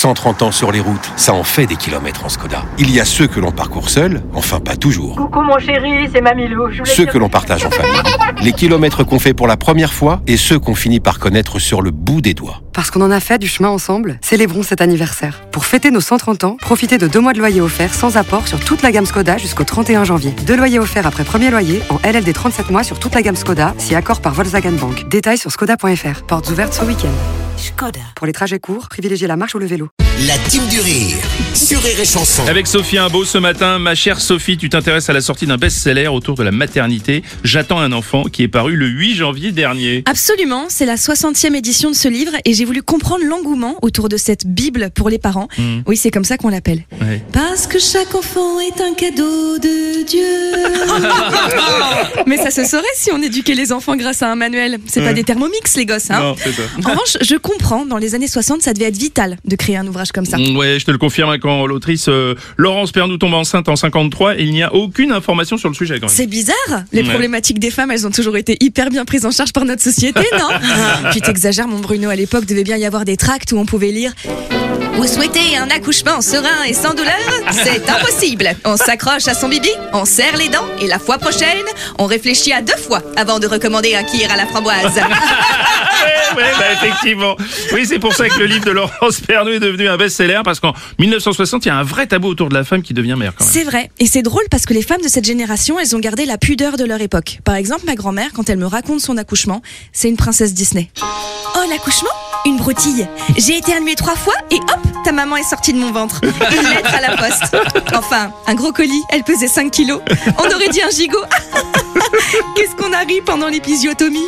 130 ans sur les routes, ça en fait des kilomètres en Skoda. Il y a ceux que l'on parcourt seul, enfin pas toujours. Coucou mon chéri, c'est Mamilou. Ceux que l'on partage en famille. Les kilomètres qu'on fait pour la première fois et ceux qu'on finit par connaître sur le bout des doigts. Parce qu'on en a fait du chemin ensemble, célébrons cet anniversaire. Pour fêter nos 130 ans, profitez de 2 mois de loyer offerts sans apport sur toute la gamme Skoda jusqu'au 31 janvier. 2 loyers offerts après premier loyer en LLD 37 mois sur toute la gamme Skoda, si accord par Volkswagen Bank. Détails sur skoda.fr. Portes ouvertes ce week-end. Skoda. Pour les trajets courts, privilégiez la marche ou le vélo. La team du rire sur Rire et Chanson. Avec Sophie Imbeau ce matin. Ma chère Sophie, tu t'intéresses à la sortie d'un best-seller autour de la maternité. J'attends un enfant qui est paru le 8 janvier dernier. Absolument, c'est la 60e édition de ce livre et j'ai voulu comprendre l'engouement autour de cette Bible pour les parents. Oui, c'est comme ça qu'on l'appelle. Ouais. Parce que chaque enfant est un cadeau de Dieu. Mais ça se saurait si on éduquait les enfants grâce à un manuel. C'est pas des Thermomix les gosses, hein. Non, c'est ça. En revanche, je comprends, dans les années 60, ça devait être vital de créer un ouvrage comme ça. Ouais, je te le confirme, quand l'autrice Laurence Pernou tombe enceinte en 53, il n'y a aucune information sur le sujet quand même. C'est bizarre. Les problématiques des femmes, elles ont toujours été hyper bien prises en charge par notre société, non? Puis t'exagères, mon Bruno, à l'époque, devait bien y avoir des tracts où on pouvait lire: vous souhaitez un accouchement serein et sans douleur? C'est impossible. On s'accroche à son bibi, on serre les dents et la fois prochaine, on réfléchit à 2 fois avant de recommander un kir à la framboise. Ouais, effectivement. Oui, c'est pour ça que le livre de Laurence Pernou est devenu un best-seller, parce qu'en 1960, il y a un vrai tabou autour de la femme qui devient mère quand même. C'est vrai, et c'est drôle parce que les femmes de cette génération, elles ont gardé la pudeur de leur époque. Par exemple, ma grand-mère, quand elle me raconte son accouchement, c'est une princesse Disney. Oh, l'accouchement? Une broutille. J'ai éternué 3 fois et hop, ta maman est sortie de mon ventre. Une lettre à la poste. Enfin, un gros colis, elle pesait 5 kilos. On aurait dit un gigot. Qu'est-ce qu'on a ri pendant l'épisiotomie.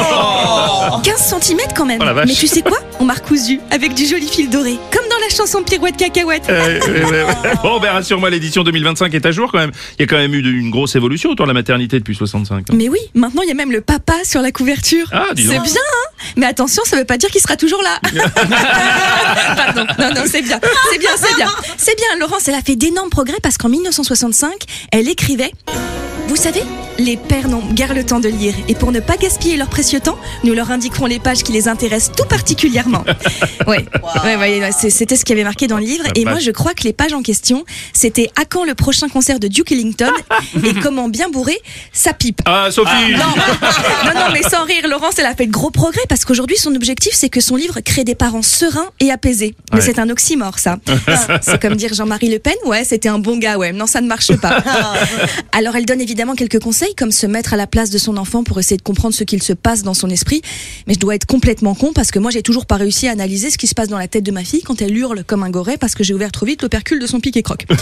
15 cm quand même. Oh la vache. Mais tu sais quoi? On m'a recousu avec du joli fil doré, comme dans la chanson Pirouette Cacahuète. Bon, ben rassure-moi, l'édition 2025 est à jour quand même. Il y a quand même eu une grosse évolution autour de la maternité depuis 65. Mais oui, maintenant il y a même le papa sur la couverture. Ah, dis donc. C'est bien, hein? Mais attention, ça veut pas dire qu'il sera toujours là. Pardon, non, c'est bien. C'est bien, Laurence, elle a fait d'énormes progrès parce qu'en 1965, elle écrivait: vous savez, les pères n'ont guère le temps de lire et pour ne pas gaspiller leur précieux temps, nous leur indiquerons les pages qui les intéressent tout particulièrement. Ouais, c'était ce qui avait marqué dans le livre. Et moi, je crois que les pages en question, c'était à quand le prochain concert de Duke Ellington et comment bien bourrer sa pipe. Ah, Sophie. Non, mais sans rire, Laurence, elle a fait de gros progrès parce qu'aujourd'hui, son objectif, c'est que son livre crée des parents sereins et apaisés. Mais Ouais. c'est un oxymore, ça. C'est comme dire Jean-Marie Le Pen, ouais, c'était un bon gars, ouais. Non, ça ne marche pas. Alors, elle donne évidemment quelques conseils, comme se mettre à la place de son enfant pour essayer de comprendre ce qu'il se passe dans son esprit. Mais je dois être complètement con parce que moi, j'ai toujours pas réussi à analyser ce qui se passe dans la tête de ma fille quand elle hurle comme un goret parce que j'ai ouvert trop vite l'opercule de son pic et croc.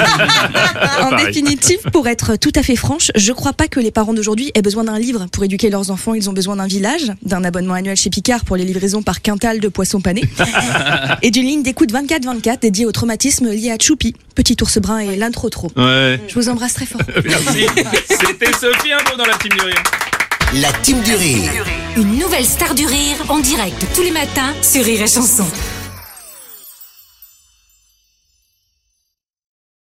En Pareil. définitive, pour être tout à fait franche, je crois pas que les parents d'aujourd'hui aient besoin d'un livre pour éduquer leurs enfants. Ils ont besoin d'un village, d'un abonnement annuel chez Picard pour les livraisons par quintal de poissons panés et d'une ligne d'écoute 24/24 dédiée au traumatisme lié à Choupi, petit ours brun et l'intro trop. Ouais. Je vous embrasse très fort. Merci. C'était Sophie Imbeau dans la team du rire. La team du rire. Une nouvelle star du rire en direct tous les matins sur Rire et Chanson.